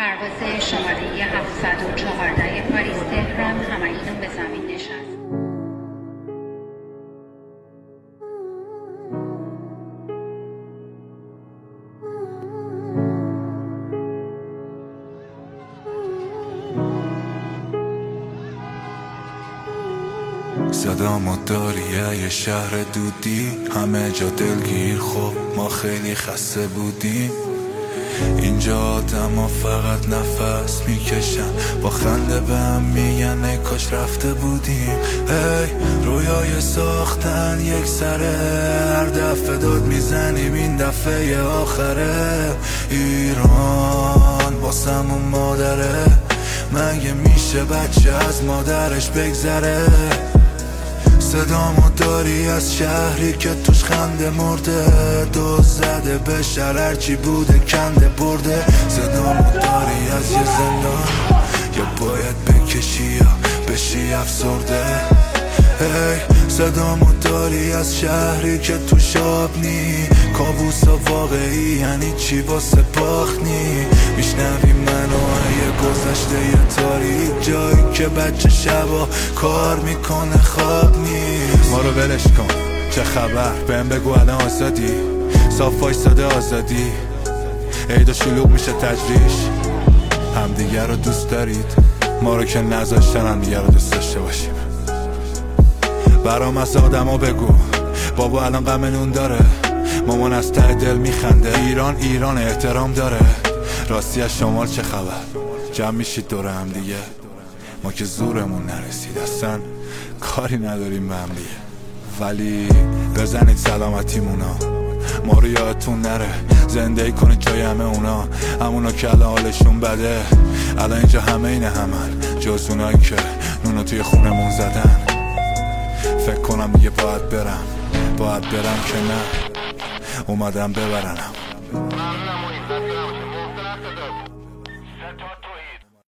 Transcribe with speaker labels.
Speaker 1: پرواز شماره 714 پاریس تهران همکنون به زمین نشست.
Speaker 2: صدامو داری یه شهر دودی، همه جا دلگیر، خب ما خیلی خسته بودیم. اینجا آدما فقط نفس میکشن، با خنده به هم میگن ای کاش رفته بودیم. رویای ساختن یک سره، هر دفعه داد میزنیم این دفعه آخره. ایران واسمون مادره، مگه میشه بچه از مادرش بگذره؟ صدامو داری از شهری که توش خنده مرده، دوز زده به شهر هرچی بوده کنده برده. صدامو داری از یه زندان، یا باید بکشی یا بشی افسرده. صدامو داری از شهری که توش آب نی، کابوسا واقعی یعنی چی واسه باخت نی. میشنوی منو یه گذشته یه تاریک، جایی که بچه شبا کار میکنه خواب نیست. ما رو ولش کن چه خبر، بهم بگو الان آزادی، صاف وایساده آزادی. عید و شلوغ میشه تجریش، همدیگه رو دوست دارید، ما رو که نذاشتن همدیگه رو دوست داشته باشیم. برام از آدما بگو بابا الان غم نون داره، مامان از ته دل میخنده. ایران احترام داره، راستی از شمال چه خبر؟ جمع میشید دور هم دیگه، ما که زورمون نرسید، اصلا کاری نداریم به هم دیگه. ولی بزنید سلامتیمونا، ما رو یادتون نره، زندگی کنید جای همونا که الان حالشون بده. الان اینجا همه اینه همن، جز اونایی که نونو توی خونمون زدن. فکر کنم دیگه باید برم که نه، اومدم ببرنم.